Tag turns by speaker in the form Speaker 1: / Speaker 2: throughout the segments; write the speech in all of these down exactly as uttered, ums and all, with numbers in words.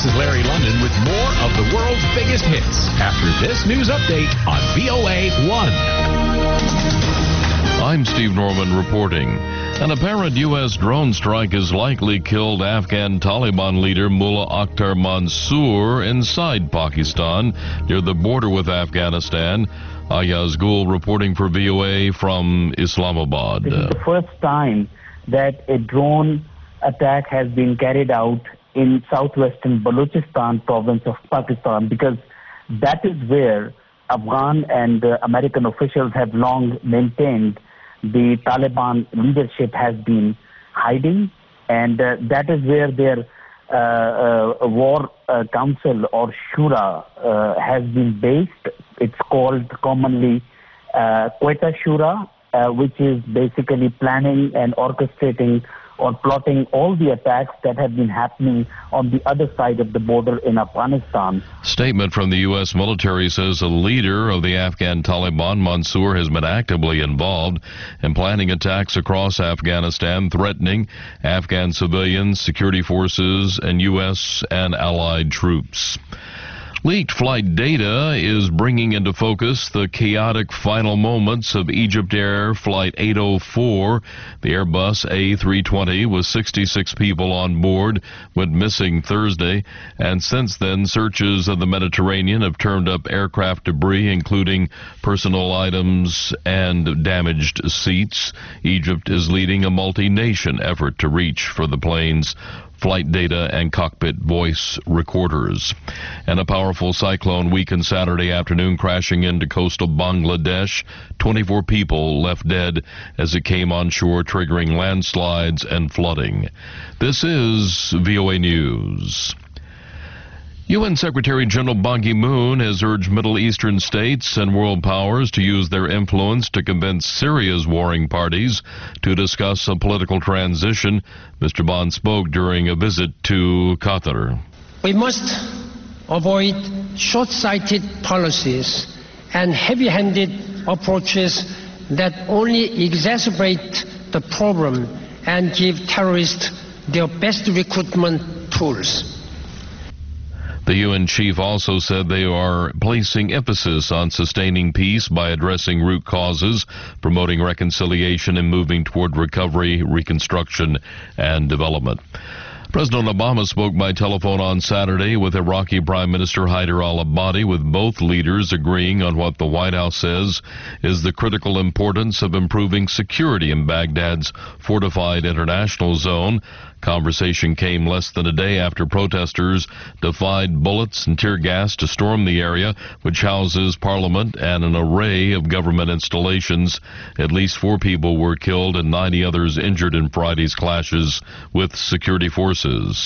Speaker 1: This is Larry London with more of the world's biggest hits after this news update on V O A one.
Speaker 2: I'm Steve Norman reporting. An apparent U S drone strike has likely killed Afghan Taliban leader Mullah Akhtar Mansour inside Pakistan near the border with Afghanistan. Ayaz Gul reporting for V O A from Islamabad.
Speaker 3: This is the first time that a drone attack has been carried out in southwestern Balochistan province of Pakistan, because that is where Afghan and uh, American officials have long maintained the Taliban leadership has been hiding, and uh, that is where their uh, uh, war uh, council or Shura uh, has been based. It's called commonly uh, Quetta Shura, uh, which is basically planning and orchestrating or plotting all the attacks that have been happening on the other side of the border in Afghanistan.
Speaker 2: Statement from the U S military says a leader of the Afghan Taliban, Mansour, has been actively involved in planning attacks across Afghanistan, threatening Afghan civilians, security forces, and U S and allied troops. Leaked flight data is bringing into focus the chaotic final moments of Egypt Air Flight eight oh four. The Airbus A three twenty with sixty-six people on board went missing Thursday, and since then searches of the Mediterranean have turned up aircraft debris, including personal items and damaged seats. Egypt is leading a multi-nation effort to reach for the plane's flight data and cockpit voice recorders. And a powerful cyclone weakened Saturday afternoon, crashing into coastal Bangladesh. twenty-four people left dead as it came on shore, triggering landslides and flooding. This is V O A News. U N Secretary General Ban Ki-moon has urged Middle Eastern states and world powers to use their influence to convince Syria's warring parties to discuss a political transition. Mister Ban spoke during a visit to Qatar.
Speaker 4: We must avoid short-sighted policies and heavy-handed approaches that only exacerbate the problem and give terrorists their best recruitment tools.
Speaker 2: The U N chief also said they are placing emphasis on sustaining peace by addressing root causes, promoting reconciliation, and moving toward recovery, reconstruction, and development. President Obama spoke by telephone on Saturday with Iraqi Prime Minister Haider al-Abadi, with both leaders agreeing on what the White House says is the critical importance of improving security in Baghdad's fortified international zone. Conversation came less than a day after protesters defied bullets and tear gas to storm the area, which houses parliament and an array of government installations. At least four people were killed and ninety others injured in Friday's clashes with security forces.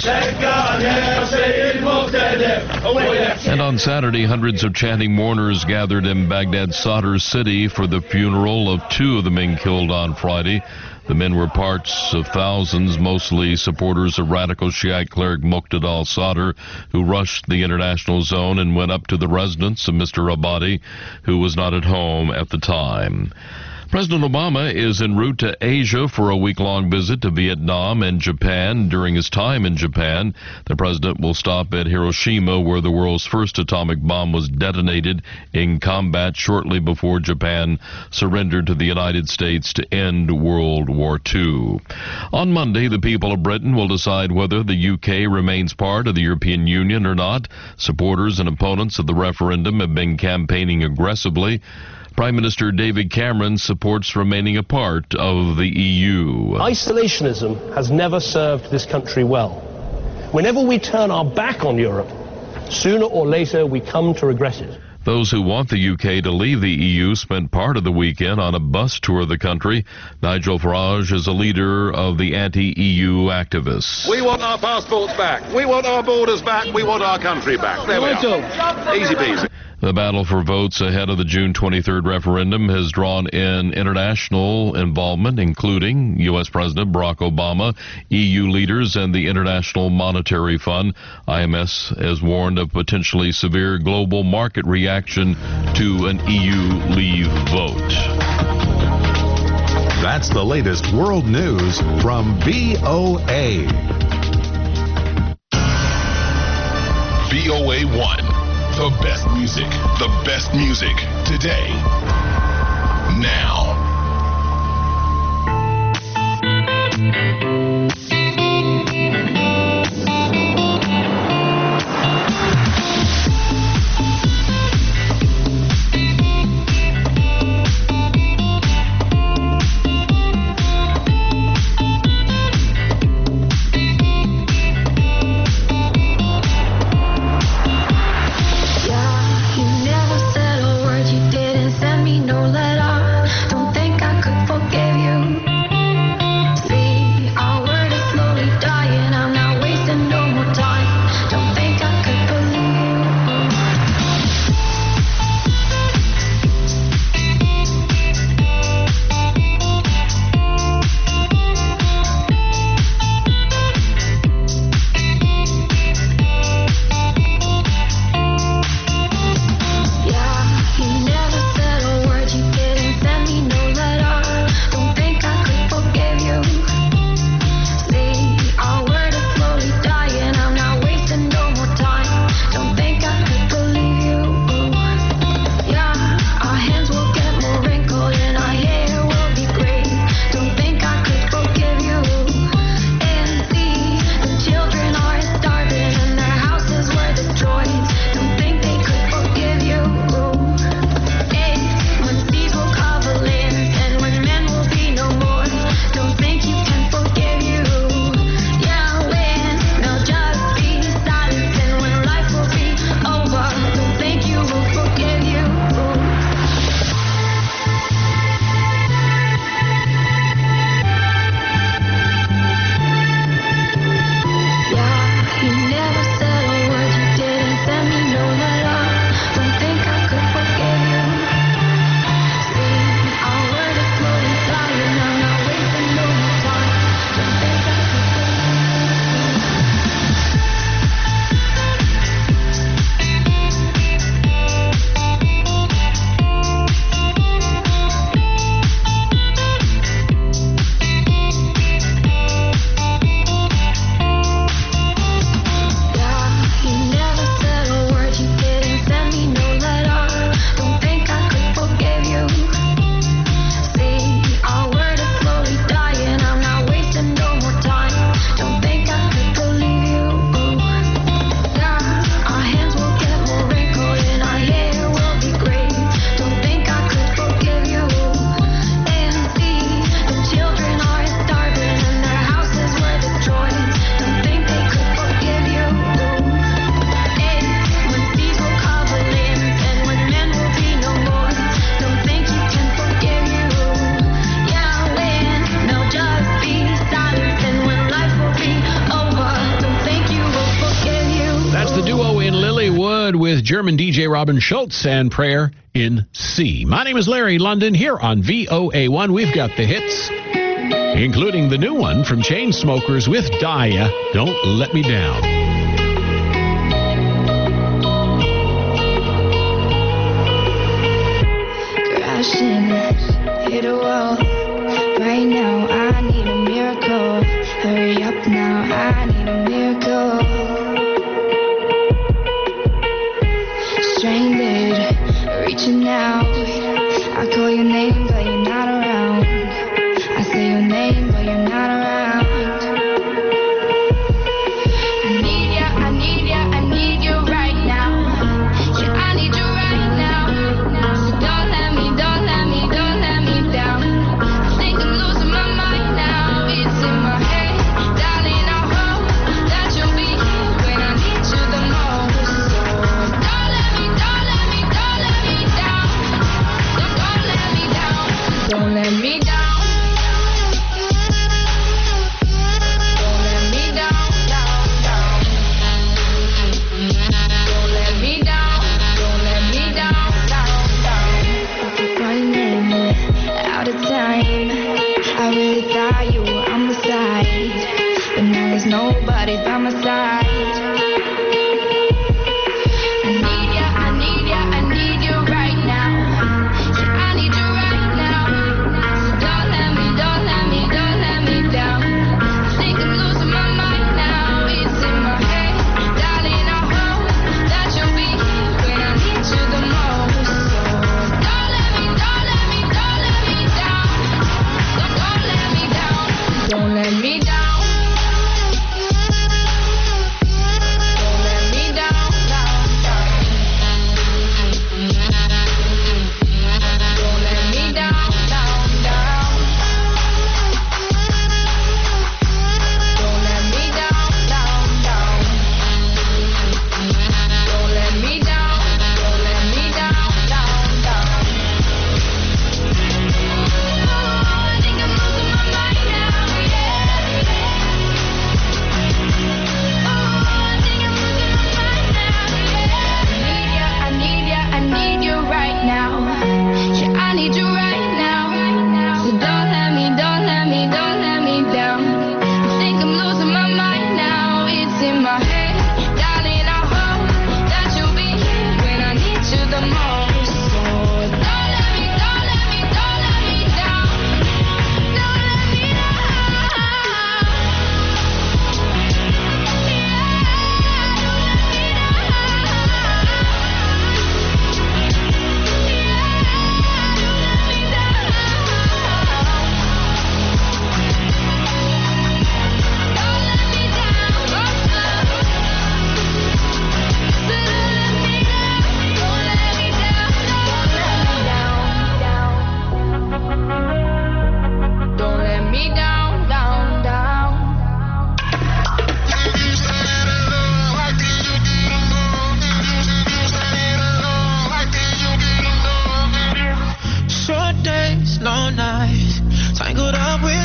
Speaker 2: And on Saturday, hundreds of chanting mourners gathered in Baghdad's Sadr city for the funeral of two of the men killed on Friday. The men were parts of thousands, mostly supporters of radical Shiite cleric Muqtada al-Sadr, who rushed the international zone and went up to the residence of Mister Abadi, who was not at home at the time. President Obama is en route to Asia for a week-long visit to Vietnam and Japan. During his time in Japan, the president will stop at Hiroshima, where the world's first atomic bomb was detonated in combat shortly before Japan surrendered to the United States to end World War Two. On Monday, the people of Britain will decide whether the U K remains part of the European Union or not. Supporters and opponents of the referendum have been campaigning aggressively. Prime Minister David Cameron supports remaining a part of the E U.
Speaker 5: Isolationism has never served this country well. Whenever we turn our back on Europe, sooner or later we come to regret it.
Speaker 2: Those who want the U K to leave the E U spent part of the weekend on a bus tour of the country. Nigel Farage is a leader of the anti-E U activists.
Speaker 6: We want our passports back. We want our borders back. We want our country back. There we are. Easy peasy.
Speaker 2: The battle for votes ahead of the June twenty-third referendum has drawn in international involvement, including U S President Barack Obama, E U leaders, and the International Monetary Fund. I M F has warned of potentially severe global market reaction to an E U leave vote.
Speaker 1: That's the latest world news from V O A.
Speaker 7: V O A one. The best music. The best music. Today. Now.
Speaker 1: German D J Robin Schultz and Prayer in C. My name is Larry London here on V O A one. We've got the hits, including the new one from Chainsmokers with Daya, Don't Let Me Down.
Speaker 8: Crashing, hit a wall. Right now, I need a miracle. Hurry up now, I need a miracle. Stranded, reaching out. I call your name, but you're not around. I say your name, but you're not around. I need ya, I need ya, I need you right now. Yeah, I need you right now. So don't let me, don't let me, don't let me down. I think I'm losing my mind now. It's in my head, darling. I hope that you'll be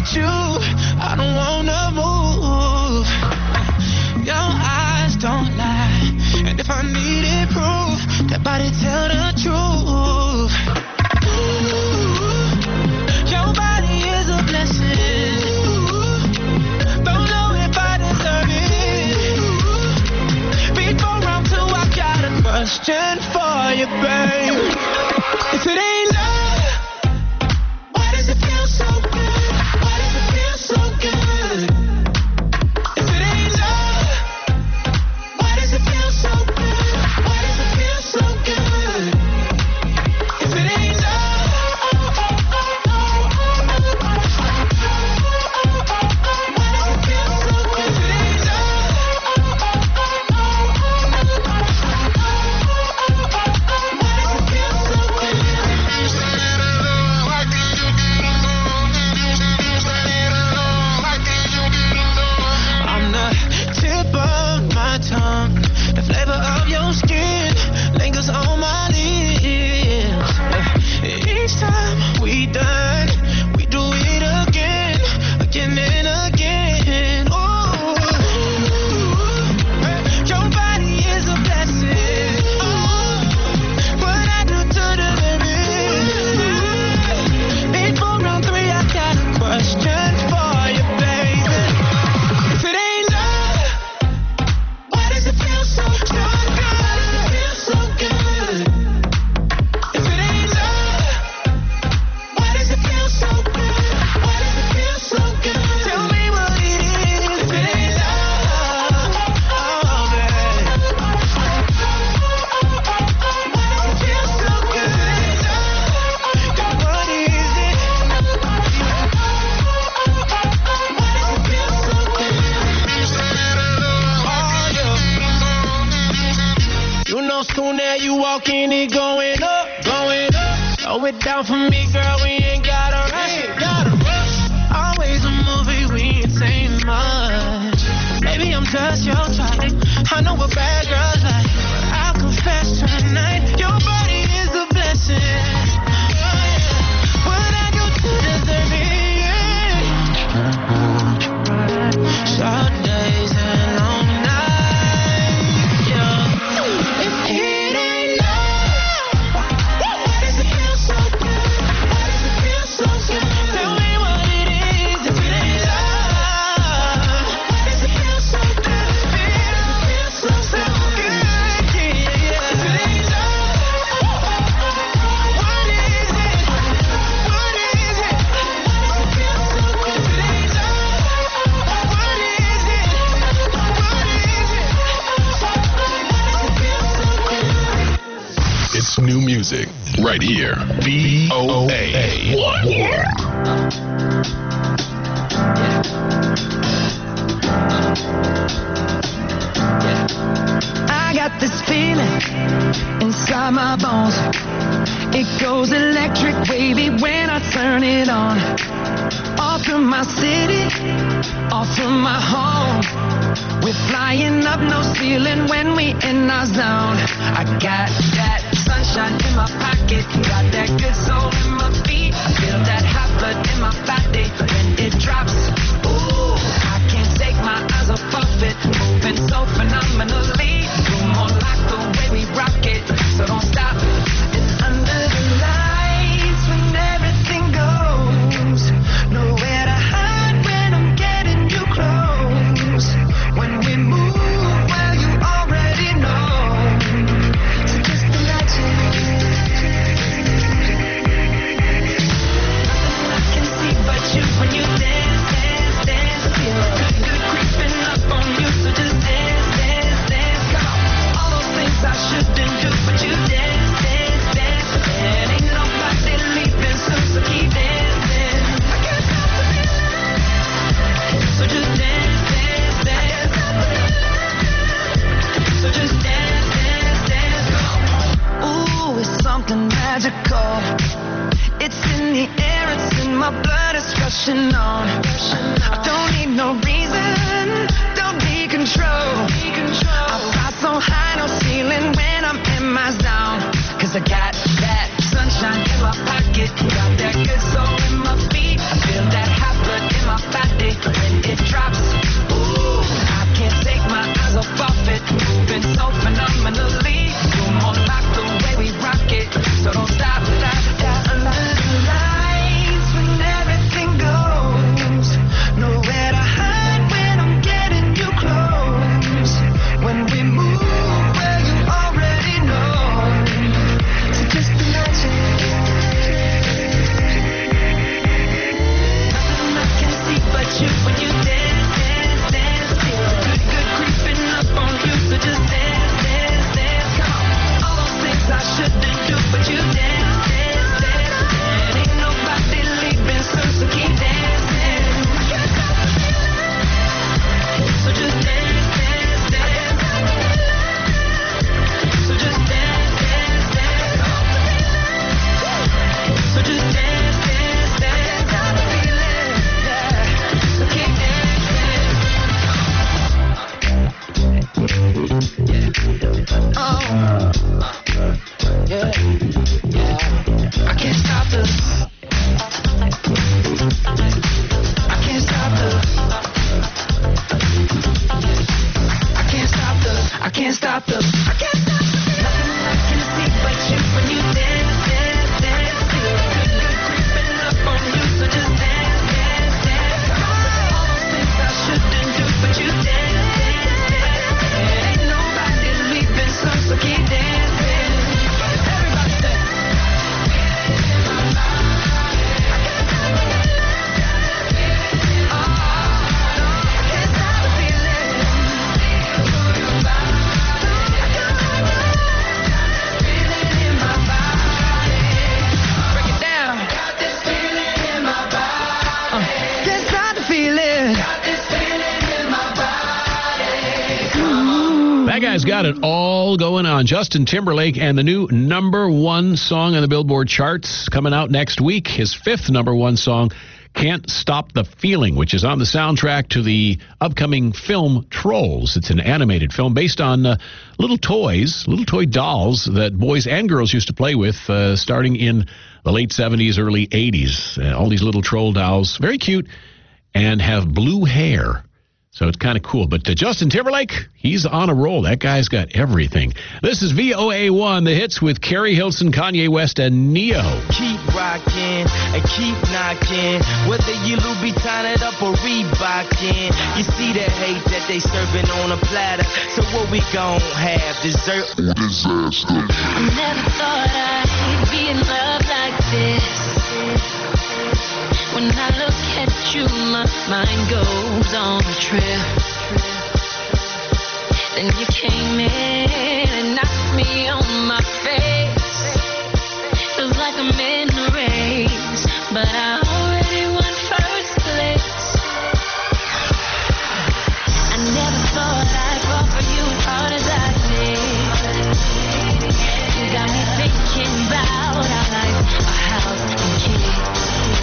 Speaker 9: with you, I don't wanna move. Your eyes don't lie, and if I needed proof, that body tell the truth. Ooh, your body is a blessing. Don't know if I deserve it. Before round two, I got a question for you, babe. If it ain't love, why does it feel so good? Why does it feel so good? If it ain't love, why does it feel so good? Why does it feel so good? If it ain't love, why does it feel so good? If it ain't I'm the tip of my tongue, the flavor of your skin lingers on my lips. Each time we done, we do it again, again and again. Ooh, your body is a blessing. Oh, what I do to deserve it. Before round three, I got a question for you, baby. If it ain't love, why does it feel so, so good? It feels so good. If it ain't love, why does it feel so good? Why does it feel so good? Tell me what it is. If it ain't love, oh man, why does it feel so good? If it ain't love, then what is it? Why does it feel so good? You know, soon as you walk in, it going up, going up. Slow it down for me, girl, we ain't gotta rush, gotta rush. Always a movie, we ain't saying much. Maybe I'm just your type, I know what bad girls like. I'll confess tonight, your body is a blessing. What I do to deserve it? Short days and long nights, yeah. If it ain't love, why does it feel so good? Why does it feel so good? Tell me what it is. If it ain't love, why does it feel so good? Feel so so good, yeah. If it ain't love, what is it? What is it? It feels so good. If it ain't love, what is it? What is it?
Speaker 7: It's new music right here. V O A one.
Speaker 9: I got this feeling inside my bones. It goes electric wavy when I turn it on. Off from my city, off from my home. We're flying up, no ceiling when we in our zone. I got that sunshine in my pocket, got that good soul in my feet. I feel that hot blood in my body when it drops. Ooh, I can't take my eyes off of it, moving so phenomenally. You're more like the way we rock it, so don't stop. It's under the lights when everything goes. Nowhere to hide when I'm getting you close. When we move, well, you already know. So just imagine. Nothing I can see but you when you dance, dance, dance. Feel good, good creeping up on you, so just dance, dance, dance. Come on, all those things I shouldn't do, but you dance, dance, dance. And ain't nobody leaving soon, so keep dancing. I can't stop the feeling, so just dance, dance, dance. So just dance, dance, dance. Ooh, it's something magical. It's in the air, it's in my blood, it's rushing on. I don't need no reason, don't need control. I fly so high, no ceiling when I'm in my zone. Cause I got that sunshine in my pocket, got that good soul in my feet. I feel that hot blood in my so phenomenally. You're more like the way we rock it. So don't stop, stop, stop. Under the lights when everything goes. Nowhere to hide when I'm getting you close. When we move where you already know. So just imagine. Nothing I can see but you when you dance, dance, dance. Feel the good, good creeping up on you. So just dance, dance, dance. Come on. All those things I shouldn't do, but you dance, dance, dance. And ain't nobody leaving soon, so keep dancing. So just dance, dance, dance. So just dance, dance, dance. So just dance, dance, dance. So keep dancing. Oh, yeah, yeah. I can't stop the. I can't stop the. I can't stop the. I can't stop the. I can't stop the. Nothing I can see but you when you dance, dance, dance. Feel the good, good creeping up on you, so just dance, dance, dance. All those things I shouldn't do, but you dance, dance, dance. And ain't nobody leaving soon, so keep dancing. Everybody dance.
Speaker 1: That guy's got it all going on. Justin Timberlake and the new number one song on the Billboard charts coming out next week. His fifth number one song, Can't Stop the Feeling, which is on the soundtrack to the upcoming film Trolls. It's an animated film based on uh, little toys, little toy dolls that boys and girls used to play with uh, starting in the late seventies, early eighties. Uh, all these little troll dolls, very cute, and have blue hair. So it's kind of cool. But uh, Justin Timberlake, he's on a roll. That guy's got everything. This is V O A one, the hits with Carrie Hilson, Kanye West, and Neo.
Speaker 10: Keep rocking and keep knocking. Whether you Louboutin it up or Reebokin. You see the hate that they serving on a platter. So what we gon' have? Dessert or disaster?
Speaker 8: I never thought I'd be in love like this. When I look at you, my mind goes on a trip. Then you came in and knocked me on my face. Feels like I'm in a race, but I already won first place. I never thought I'd fall for you as hard as I did. You got me thinking about our life, our house and kids.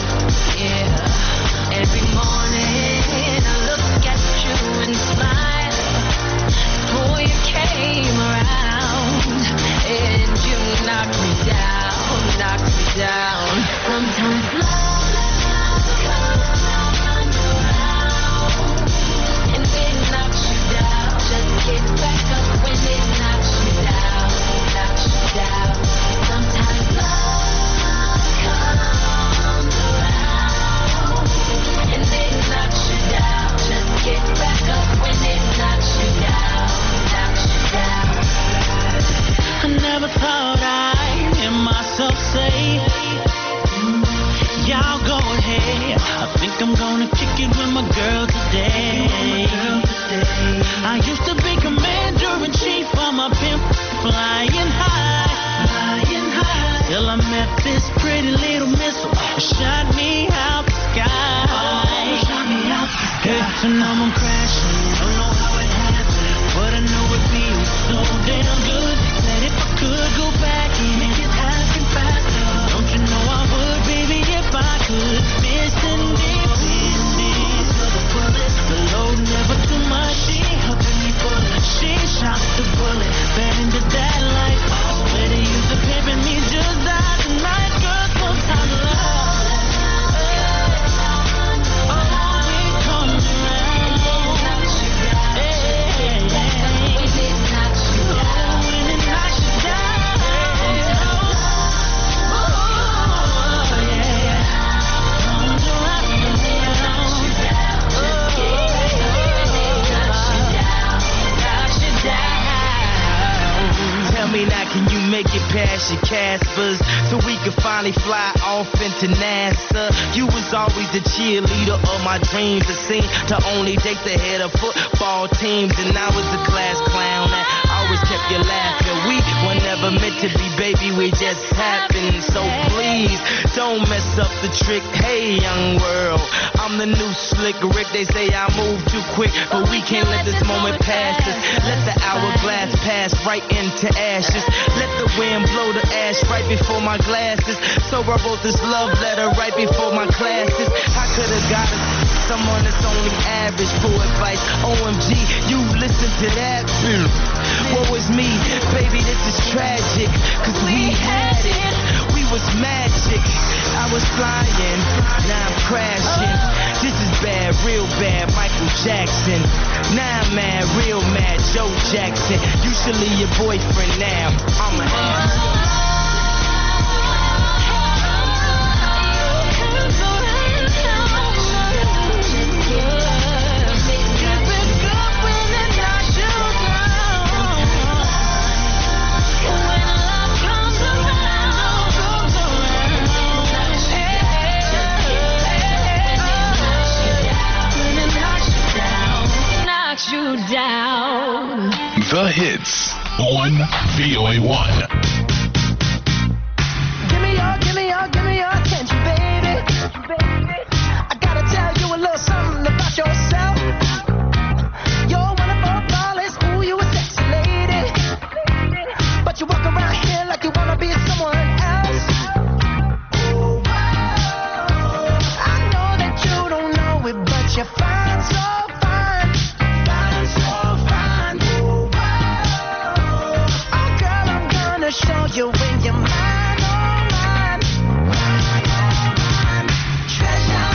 Speaker 8: Yeah, every morning I look at you and smile. Boy, you came around and you knocked me down, knocked me down. Sometimes love comes around and it knocks you down. Just get back up when it knocks you down, knocks you down. Sometimes love comes around and it knocks you down. Just get back up when it knocks you down, knocks you down.
Speaker 10: I never thought I'd hear myself say, y'all go ahead. I think I'm gonna kick it with my girl today. I used to be commander-in-chief of my pimp, flying high, flying high. Till I met this pretty little missile, shot me out the sky. Shot me out the sky. Hey, so now I'm crashing. Don't know how it happened, but I know it feels so damn good that if I could go back
Speaker 11: make it past your Caspers, so we could finally fly off into NASA. You was always the cheerleader of my dreams, the scene to only date the head of football teams, and I was the class clown that always kept you laughing. We were never meant to be, baby, we just happened. So please, don't mess up the trick. Hey, young world, I'm the new slick Rick. They say I move too quick, but we can't let this moment pass us. Let the hourglass pass right into ashes. Let the wind blow the ash right before my glasses. So I wrote this love letter right before my classes. I could have got us someone that's only average for advice. O M G, you listen to that? Woe is me, baby, this is tragic. Cause we had it, we was magic. I was flying, now I'm crashing. This is bad, real bad, Michael Jackson. Now I'm mad, real mad, Joe Jackson. You should leave your boyfriend now, I'm a ass.
Speaker 8: You down.
Speaker 7: The hits on V O A one.
Speaker 9: Give me your, give me your, give me your attention, baby. I gotta tell you a little something about yourself. You're wonderful, flawless, ooh, you a sexy lady. But you walk around here like you wanna be someone else. Ooh, I know that you don't know it, but you're fine, so fine. Fine, so fine. Ooh, oh, girl, I'm gonna show you when you're mine, oh mine. Mine, oh mine. Treasure,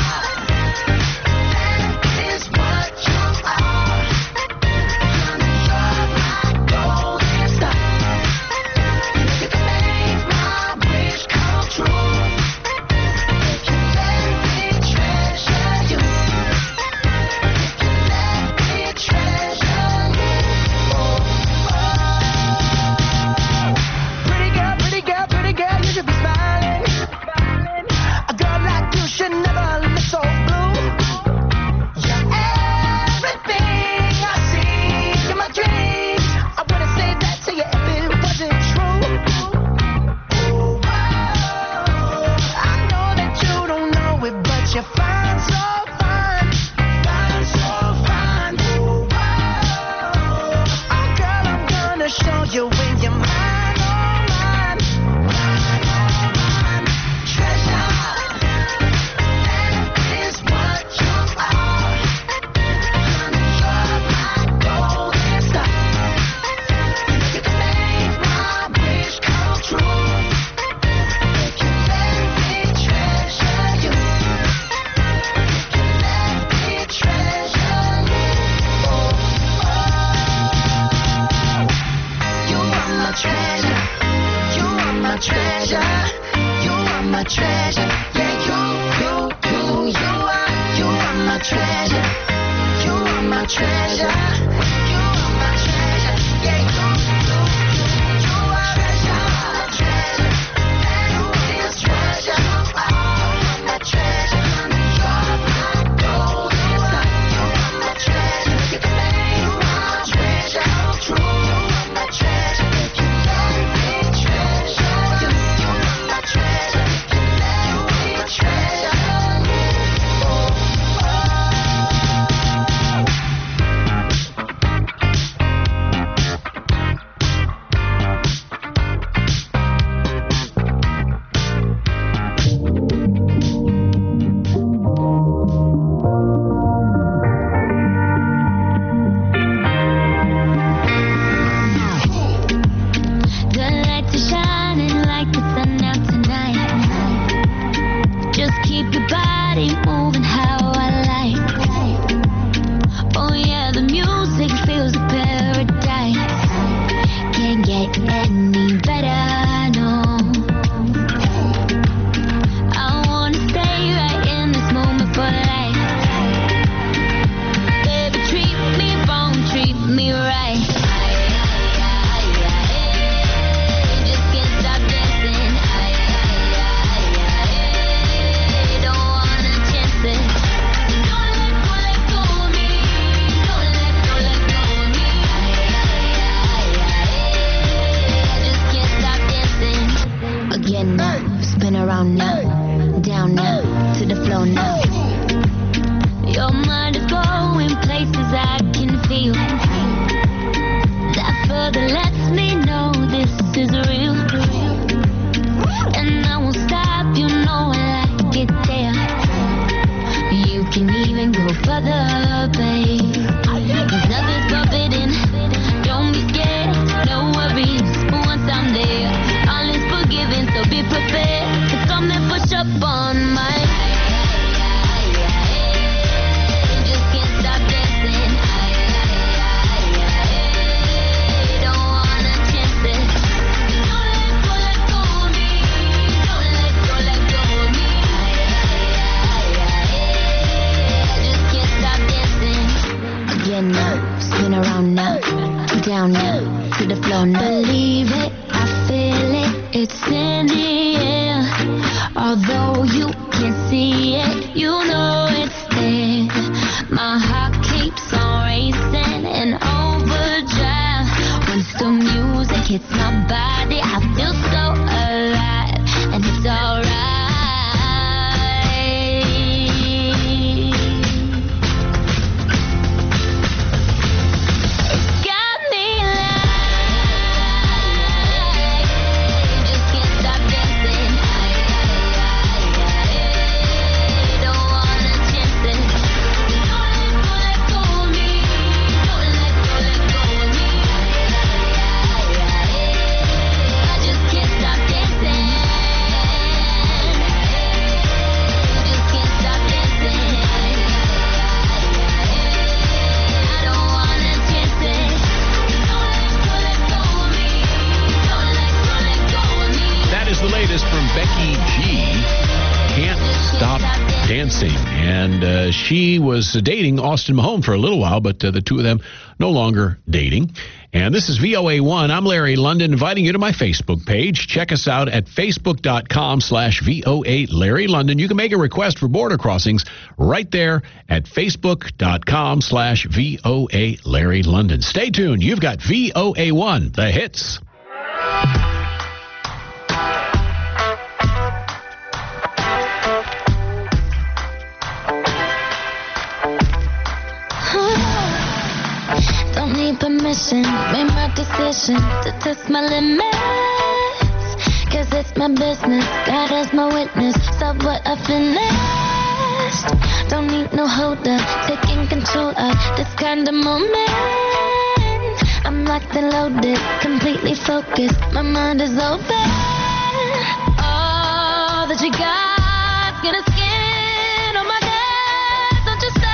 Speaker 9: that is what you are. You're my golden star. You can make my wish come true. If you let me treasure you. If you let me treasure you. Oh, oh. Pretty girl, pretty girl, pretty girl, you should be smiling. A girl like you should never look so blue. You're everything I see in my dreams. I wouldn't say that to you if it wasn't true. Ooh, I know that you don't know it, but you're fine, so fine. Fine, so fine. Ooh, oh, girl, I'm gonna show you when you're mine, oh mine. Mine, oh mine. Treasure, that is what you are. You're my golden star. You can make my wish come true. If you let me treasure you. If you let me treasure you. Oh, oh. You are my treasure. You are my treasure. You are my treasure. Yeah, you, you, you, you are, you are my treasure. You are my treasure. You are my treasure. Yeah, you, you, you, you are treasure, treasure. That is treasure. You are my treasure. You're my golden star. You are my treasure. You can make my treasure come true. You are my treasure. If you let me treasure you. You are my treasure. If you let me treasure you. Oh,
Speaker 8: The lights are shining like the sun out tonight. Just keep your body moving how I like. Oh yeah, the music feels like paradise. Can't get any better, no. I wanna stay right in this moment for life. Baby, treat me wrong, treat me right. Just to the floor. No. Believe it, I feel it, it's in the air. Although you can't see it, you know it's there. My heart keeps on racing in overdrive. When the music hits my body, I feel so alive, and it's alright.
Speaker 1: From Becky G, Can't Stop Dancing. And uh, she was dating Austin Mahone for a little while, but uh, the two of them no longer dating. And this is V O A one. I'm Larry London, inviting you to my Facebook page. Check us out at facebook.com slash VOA Larry London. You can make a request for border crossings right there at facebook.com slash VOA Larry London. Stay tuned. You've got V O A one, the hits.
Speaker 8: Permission, made my decision to test my limits. Cause it's my business, God is my witness. So what I finished. Don't need no holder, taking control of this kind of moment. I'm locked and loaded, completely focused. My mind is open. All that you got, gonna skin on my dad. Don't you stop.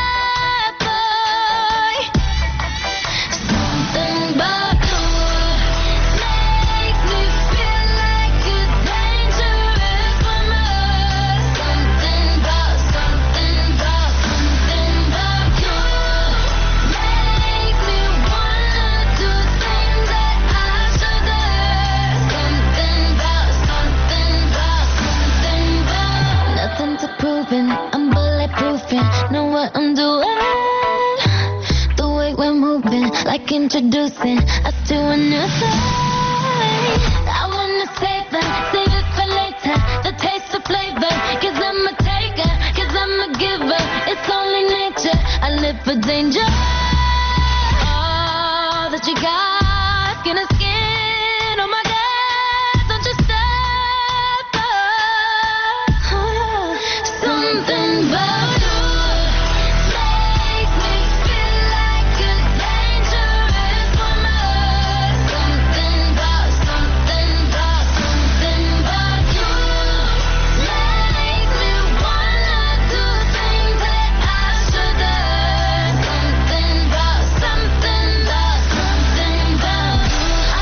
Speaker 8: I'm bulletproofing, know what I'm doing. The way we're moving, like introducing us to a new thing. I wanna save them, save it for later. The taste of flavor, cause I'm a taker, cause I'm a giver. It's only nature, I live for danger. All that you got, gonna skin on my gas. Don't you stop. Something about you makes me feel like a dangerous woman. Something about, something about, something about you makes me wanna do things that I shouldn't. Something about, something about, something about you. I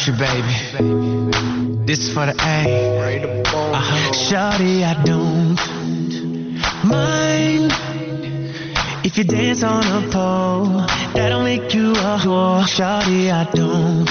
Speaker 9: Pressure, baby. This for the A. Uh-huh. Shawty, I don't mind if you dance on a pole. That'll make you a whore. Shawty, I don't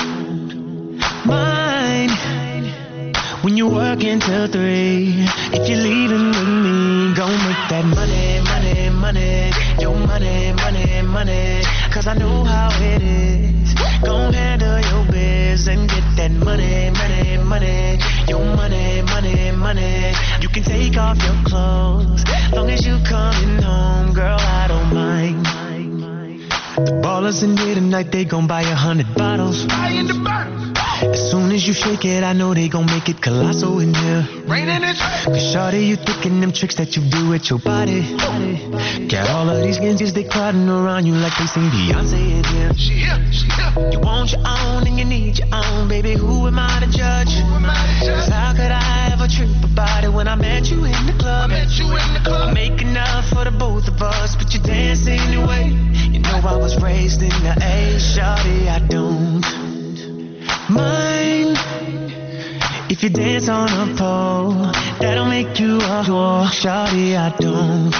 Speaker 9: mind when you work until three. If you're leaving with me, go make that money, money, money. Your money, money, money. Cause I know how it is. Gon' handle your biz and get that money, money, money. Your money, money, money. You can take off your clothes, long as you coming home, girl, I don't mind. The ballers in here tonight, they gon' buy a hundred bottles. As soon as you shake it, I know they gon' make it colossal in here. Cause shawty, you thinking them tricks that you do with your body. Got all of these ninjas, they crowding around you like they seen Beyonce in here. She here, she here. You want your own and you need your own, baby. Who am I to judge? Cause how could I ever trip about it when I met you in the club? I met you in the club. I make enough for the both of us, but you dance anyway. You know I was raised in the A. Shawty, I don't mind if you dance on a pole. That'll make you a whore. Shawty, I don't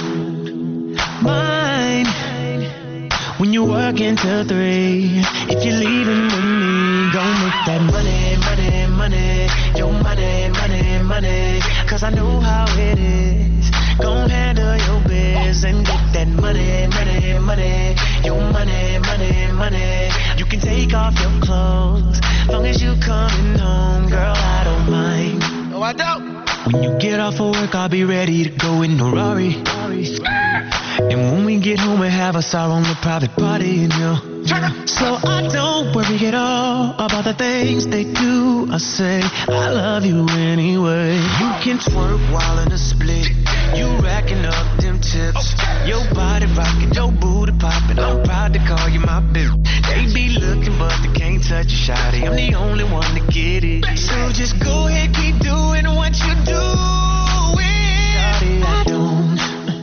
Speaker 9: mind when you work until three. If you're leaving with me, go make that money, money, money. Your money, money, money. Cause I know how it is. Gon' handle your biz and get that money, money, money. Your money, money, money. You can take off your clothes, long as you coming home, girl, I don't mind. No, I don't. When you get off of work, I'll be ready to go in a Rari. And when we get home, we have us our own private party in here. So I don't worry at all about the things they do. I say I love you anyway. You can twerk while in a split. You racking up them tips. Your body rocking, your booty popping. I'm proud to call you my bitch. They be looking but they can't touch you, shawty. I'm the only one to get it. So just go ahead, keep doing what you do. Shawty, I don't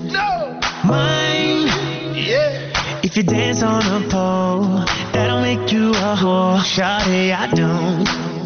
Speaker 9: mind if you dance on a pole. That'll make you a whore. Shawty, I don't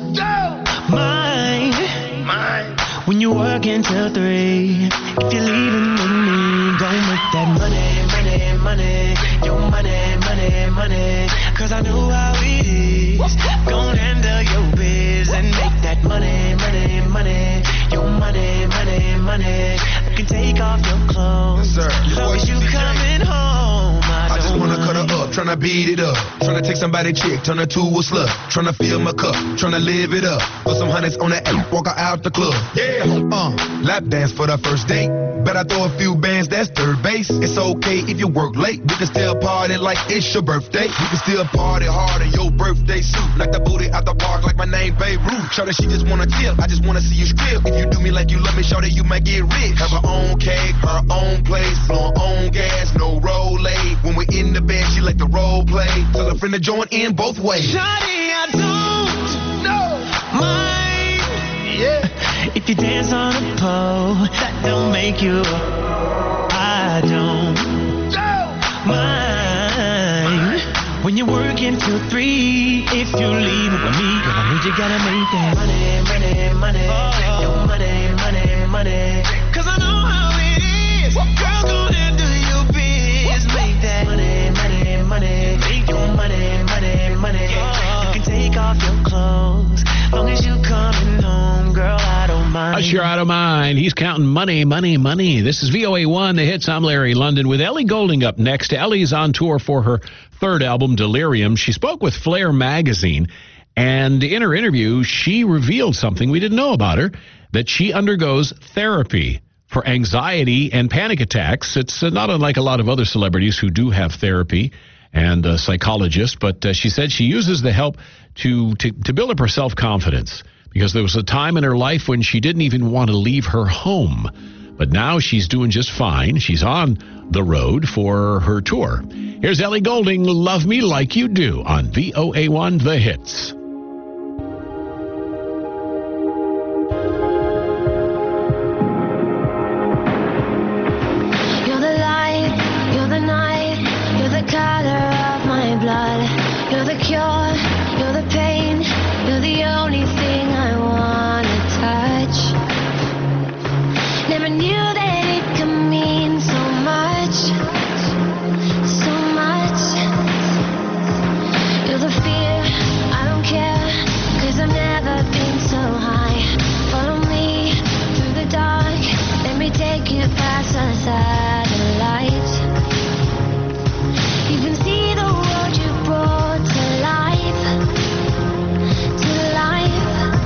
Speaker 9: mind when you work until three. If you're leaving with me, go make that money, money, money. Your money, money, money. Cause I know how it is. Gon' handle your biz and make that money, money, money. Your money, money, money. You can take off your clothes, as long as you coming home. I,
Speaker 12: I just wanna
Speaker 9: mind.
Speaker 12: cut her up, tryna beat it up. Tryna take somebody chick, turn her to a slut. Tryna fill my cup, tryna live it up. Put some hundreds on that eight, walk her out the club. Yeah, uh, lap dance for the first date. Bet I throw a few bands, that's third base. It's okay if you work late. We can still party like it's your birthday. We can still party hard in your birthday suit. Like the booty out the park, like my name Babe Ruth. Shawty, she just wanna tip, I just wanna see you strip. If you do me like you love me, shawty, you might get rich. Have her own cake, her own place, blowing own gas, no roll aid. When we in the bed, she like the role play. Tell her friend to join in both ways.
Speaker 9: Shawty, I don't mind if you dance on a pole. That don't make you. I don't mind when you're working till three. If you leave with me, girl, I need you gotta make that money, money, money. Oh. Your money, money, money. Cause I know how it is. Girl, go and do your biz. Make that money, money, money. Make your money, money, money. Oh. You can take off your clothes, long as you coming home, girl, I don't mind.
Speaker 1: Usher, I don't mind. He's counting money, money, money. This is V O A one, The Hits. I'm Larry London with Ellie Goulding up next. Ellie's on tour for her third album, Delirium. She spoke with Flair magazine, and in her interview, she revealed something we didn't know about her, that she undergoes therapy for anxiety and panic attacks. It's uh, not unlike a lot of other celebrities who do have therapy and a psychologist, but uh, she said she uses the help to, to, to build up her self-confidence, because there was a time in her life when she didn't even want to leave her home. But now she's doing just fine. She's on the road for her tour. Here's Ellie Goulding, Love Me Like You Do, on V O A one, The Hits.
Speaker 8: You're the light, you're the night, you're the color of my blood. You're the cure, you're the pain, you're the only thing I wanna touch. Never knew that it could mean so much, so much. You're the fear, I don't care, 'cause I've never been so high. Follow me through the dark, let me take you past the satellite. You can see the world you brought to life, to life.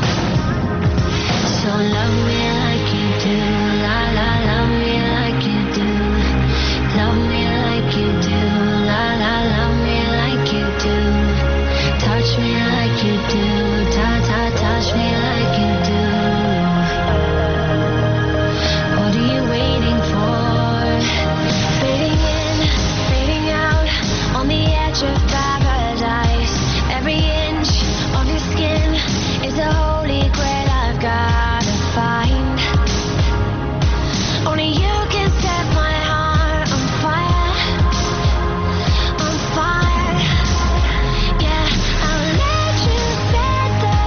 Speaker 8: So love me like you do, la la, love me like you do. Love me like you do, la la, love me like you do. Touch me like you do, ta ta, touch me like you do. What are you waiting for? Fading in, fading out, on the edge of paradise. Every inch of your skin is a holy grail I've gotta find. Only you can set my heart on fire, on fire. Yeah, I'll let you set the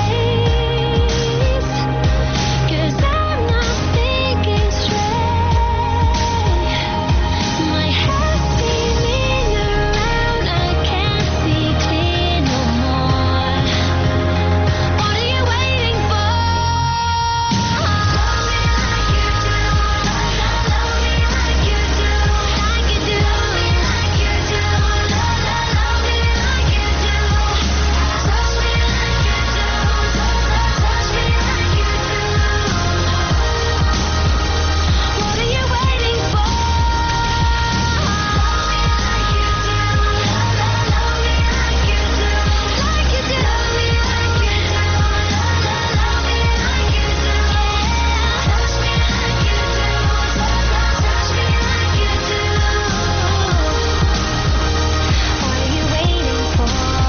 Speaker 8: pace, 'cause I'm not thinking straight. My head's spinning around, I can't see clear no more. What are you waiting for? Love me like you do, love me like you do, like you do, like you do, love me like you do, touch me like you do, touch me like you do. What are you waiting for? Love me like you do, love me like you do, like you do, love me like you do, love me like you do, touch me like you do, touch me like you do. What are you waiting for?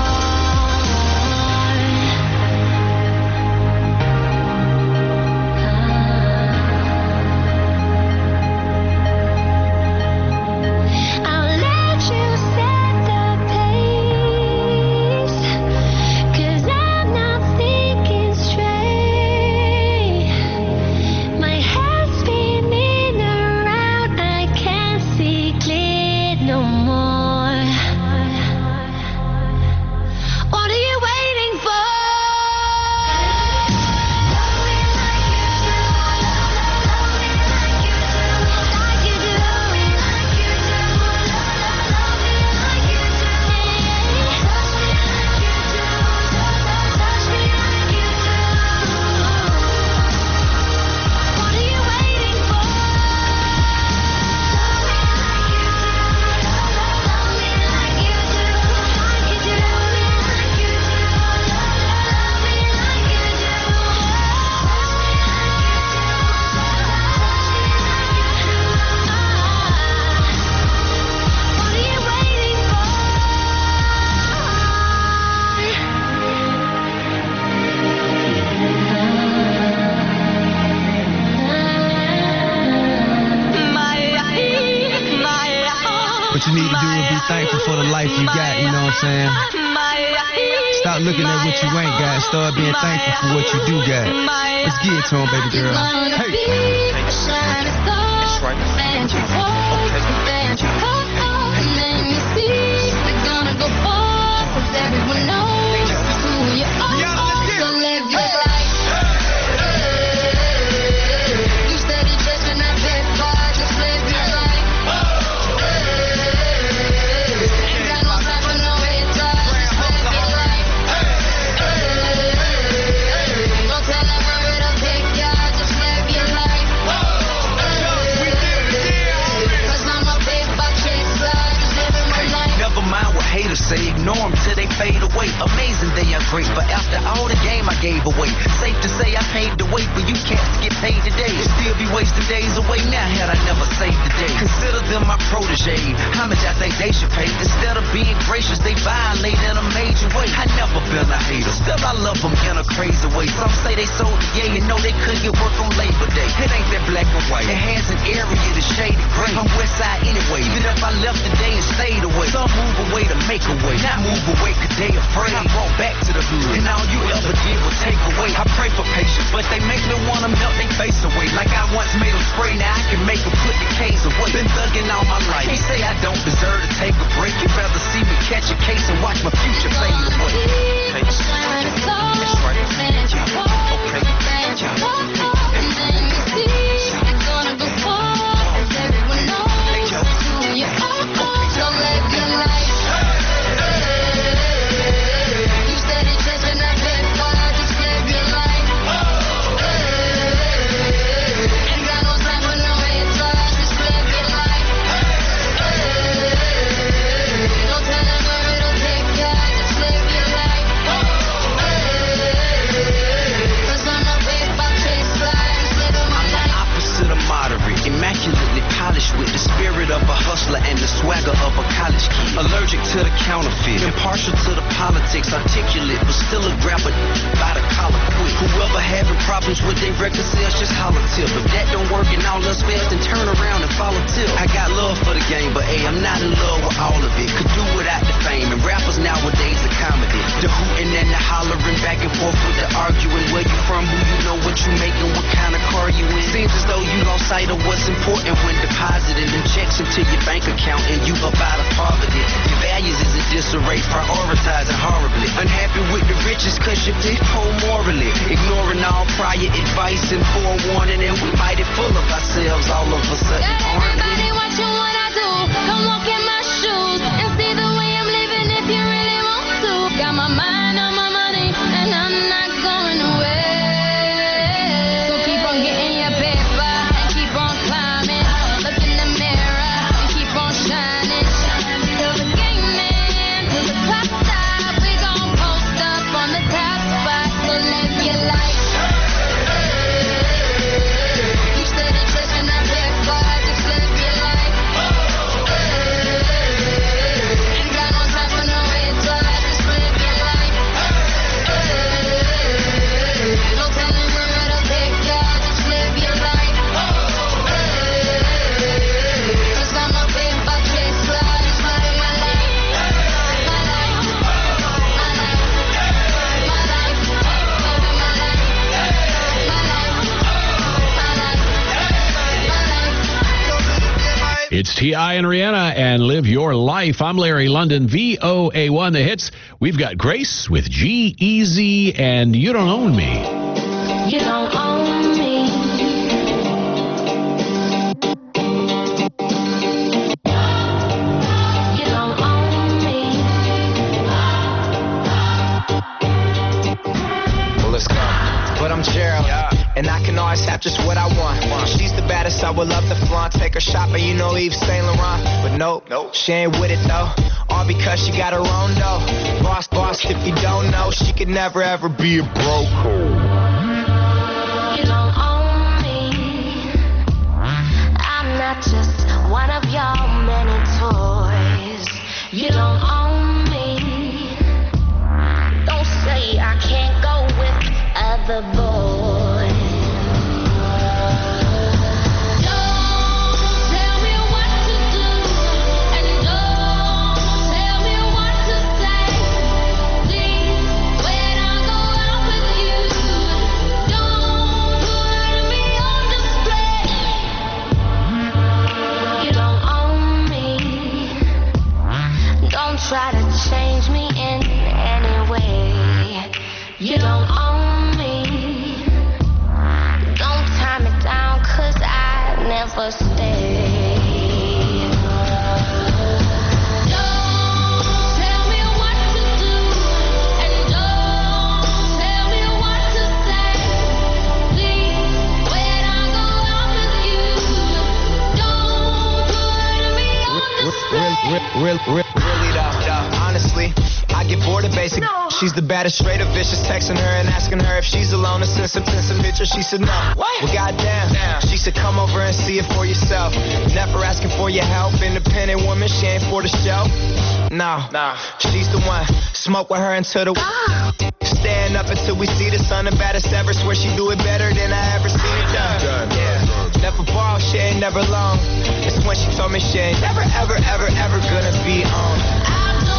Speaker 8: I'll let you set the pace, 'cause I'm not thinking straight. My head's spinning around, I can't see clear no more. What are you waiting for? Love me like you do, love me like you do, like you do, like you do, love me like you do, touch me like you do, touch me like you do. What are you waiting for? Love me like you do, love me like you do, like you do, like you do, love me like you do, touch me like you do. What are you waiting for?
Speaker 13: What you need to do is be thankful for the life you got, you know what I'm saying? Stop looking at what you ain't got. Start being thankful for what you do got. Let's get it to him, baby girl. Hey.
Speaker 11: Say ignore them till they fade away. A Safe to say I paid the way for you cats to get paid today. Still be wasting days away now had I never saved the day. Consider them my protege. How much I think they should pay? Instead of being gracious, they violate in a major way. I never been a hater. Still I love them in a crazy way. Some say they sold the yay and know they couldn't get work on Labor Day. It ain't that black and white. It has an area that's shaded gray. I'm west side anyway. Even if I left today and stayed away. Some move away to make a way. Not move away cause they afraid. I brought back to the hood. And all you ever did was take away. I pray for patience, but they make me wanna melt their face away. Like I once made them spray, now I can make them put the K's away. Been thugging all my life. Can't say I don't deserve to take a break. You'd rather see me catch a case and watch my future fade away. Hey, that's right. With the spirit of a hustler and the swagger of a college kid. Allergic to the counterfeit, impartial to the politics, articulate, but still a grabber by the collar quick. Whoever having problems with their record sales, just holler tip. If that don't work and all else fails, then turn around and follow tip. I got love for the game, but hey, I'm not in love with all of it. Could do without the fame, and rappers nowadays are comedy. The hooting and the hollering, back and forth with the arguing. Where you from, who you know, what you making, what kind of car you in. Seems as though you lost sight of what's important when depositing them checks into your bank account and you up out of poverty. Your values is in disarray, prioritizing horribly. Unhappy with the riches cause you did poor morally. Ignoring all prior advice and forewarning, and we mighty full of ourselves all of a sudden.
Speaker 8: Got everybody watching what I do. Come walk in my shoes and see the way I'm living if you really want to. Got my mind on my money and I'm not going away. So keep on getting your paper and keep on climbing. Look in the mirror and keep on shining. Till the game ends, till the clock stops. We gon' post up on the top spot. So live your life. You steady chasing that paper, just live your life. Ain't got no time for no advice, just live your life. No telling where it'll take you, just live your life. Cause I'm a paper chaser, just live my life. My life, my life, my life, my life, my life.
Speaker 1: It's T I and Rihanna and Live Your Life. I'm Larry London, V O A one, The Hits. We've got Grace with G-Eazy and You Don't Own Me.
Speaker 8: You don't own me. You don't own me.
Speaker 14: Well, let's go. But I'm Gerald, and I can always have just what I want. She's the baddest, I would love to flaunt. Take her shopping, you know Yves Saint Laurent. But nope, nope, she ain't with it though. All because she got her own dough. Boss, boss, if you don't know, she could never ever be a broke.
Speaker 8: You don't own me. I'm not just one of your many toys. You don't own me. Don't say I can't go with other boys. Don't tell me what to do, and don't tell me what to say. Please, when I go out with you, don't put me on display. You don't own me. Don't try to change me in any way. You don't own me. Don't tie me down, cause I never stay. Don't tell me what to do, and don't tell me what to say. Please, when I go out with you, don't put me on display.
Speaker 14: Real, real, real, really though, though, honestly, I get bored of basic. She's the baddest, straight up vicious. Texting her and asking her if she's alone and send some, send some pictures. She said no. What? Well, goddamn. Damn. She said come over and see it for yourself. Never asking for your help. Independent woman, she ain't for the show. No, no, she's the one. Smoke with her until the ah. Stand up until we see the sun. The baddest ever. Swear she do it better than I ever seen it done. done. Yeah. Never ball, she ain't never long. It's when she told me she ain't never, ever, ever, ever gonna be on.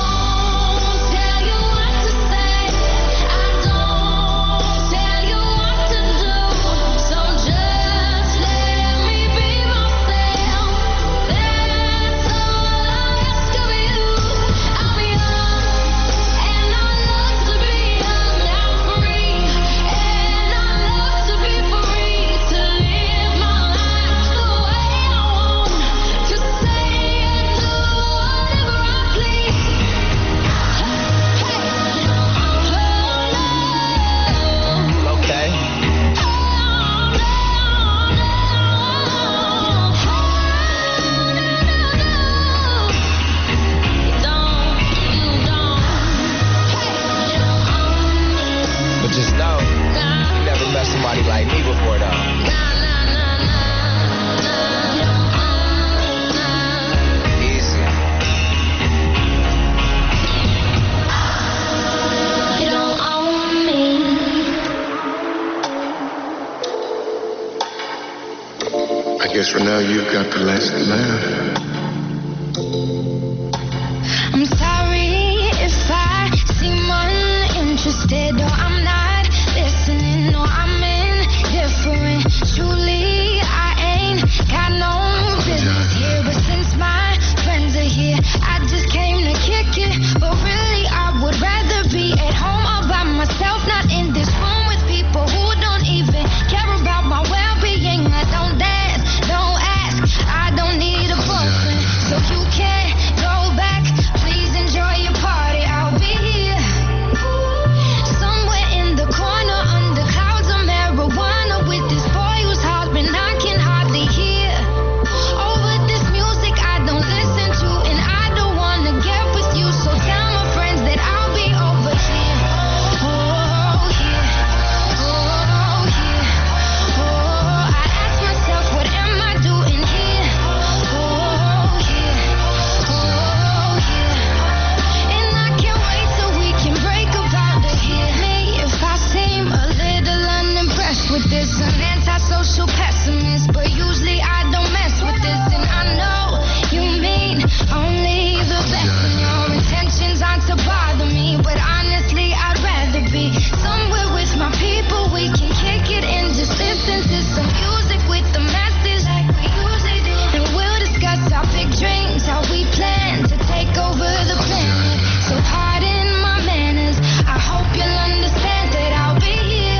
Speaker 15: For now, you've got the last laugh.
Speaker 8: I'm sorry if I seem uninterested or I'm not listening or I'm indifferent. Truly, I ain't got no business here, but since my friends are here, I just came to kick it. But really, I would rather be at home all by myself, not in this room with people who don't even care about my well-being. I don't dance. Don't ask, I don't need a boyfriend. So you can't go back, please enjoy your party. I'll be here, somewhere in the corner under clouds of marijuana with this boy whose husband I can hardly hear. Over this music I don't listen to, and I don't wanna get with you. So tell my friends that I'll be over here. Oh, here, oh, here, oh, I ask myself, what am I doing here? Oh, here, oh, here. And I can't wait till we can break up out of here. Me, if I seem a little unimpressed with this, an antisocial pessimist, but usually I don't mess with this. And I know you mean only the best, and your intentions aren't to bother me, but honestly I'd rather be somewhere with my people. We can kick it and just listen to some music with the masters like we usually do, and we'll discuss our big dreams, how we plan to take over the planet. So pardon my manners, I hope you'll understand that I'll be here,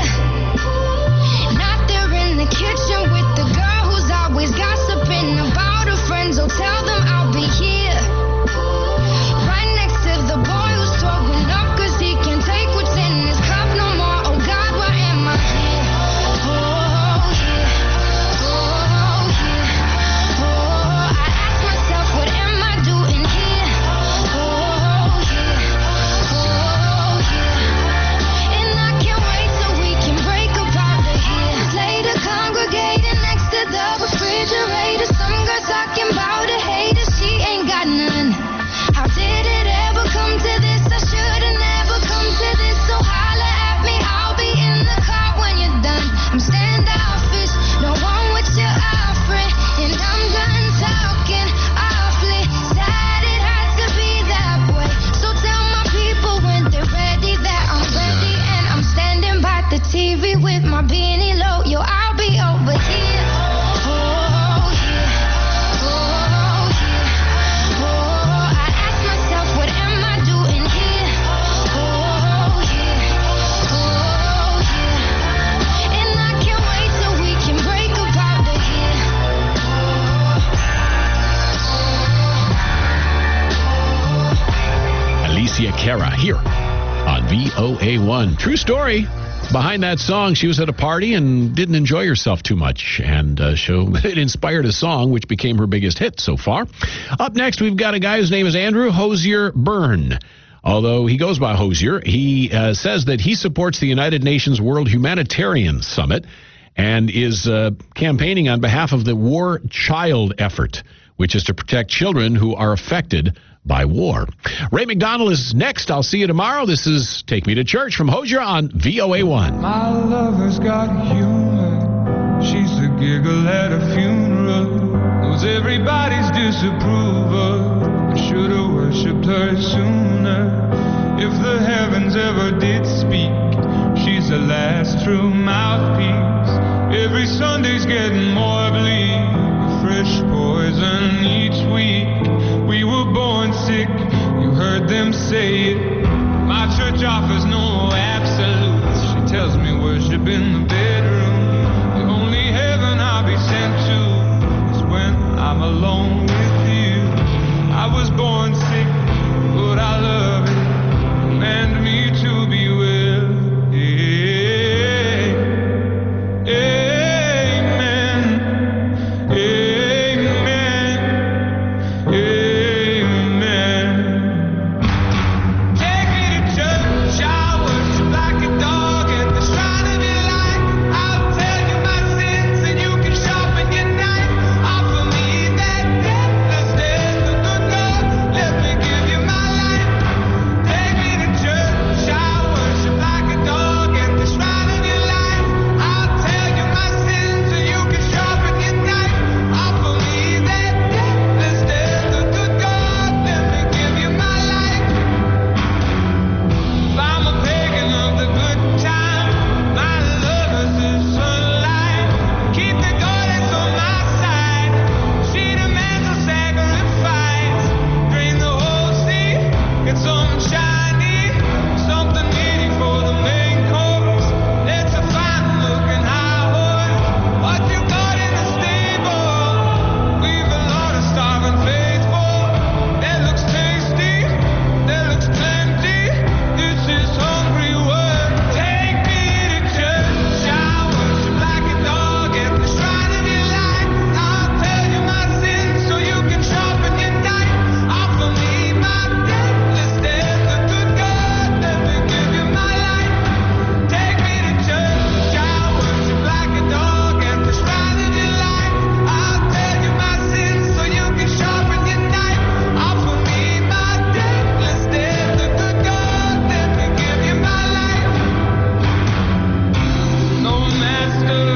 Speaker 8: not there in the kitchen with the girl who's always gossiping about her friends. So tell them I'll be here, right next to the boy who's throwing up cause he can't take what's in his cup no more. Oh God, why am I here? Oh, here, oh, here, oh, I ask myself, what am I doing here? Oh, here, oh, here, and I can't wait till we can break up out of here. Later congregating next to the refrigerator, some girl talking about a hater, she ain't got none. How did it ever come to this? I should've never come to this. So holla at me, I'll be in the car when you're done. I'm standoffish, no one with your offering, and I'm done talking awfully. Sad it has to be that way. So tell my people when they're ready that I'm ready, and I'm standing by the T V with my beanie low. Yo, I'll be over here. Oh, here, oh, here, oh, I ask myself, what am I doing here? Oh, here, oh, here, and I can't wait till we can break up out of here.
Speaker 1: Alicia Cara here on V O A one. True story. Behind that song, she was at a party and didn't enjoy herself too much, and uh, so it inspired a song which became her biggest hit so far. Up next, we've got a guy whose name is Andrew Hosier Byrne. although he goes by Hosier. He uh, says that he supports the United Nations World Humanitarian Summit and is uh, campaigning on behalf of the War Child Effort, which is to protect children who are affected by war. Ray McDonald is next. I'll see you tomorrow. This is Take Me to Church from Hosier on V O A one.
Speaker 16: My lover's got humor. She's the giggle at a funeral. Knows everybody's disapproval. I should have worshipped her sooner. If the heavens ever did speak, she's the last true mouthpiece. Every Sunday's getting more bleak. Fresh poison each week. We were born sick, you heard them say it. My church offers no absolutes. She tells me worship in the bedroom. The only heaven I'll be sent to is when I'm alone with you. I was born sick, but I love it. Command me to be well. Yeah. Yeah. Master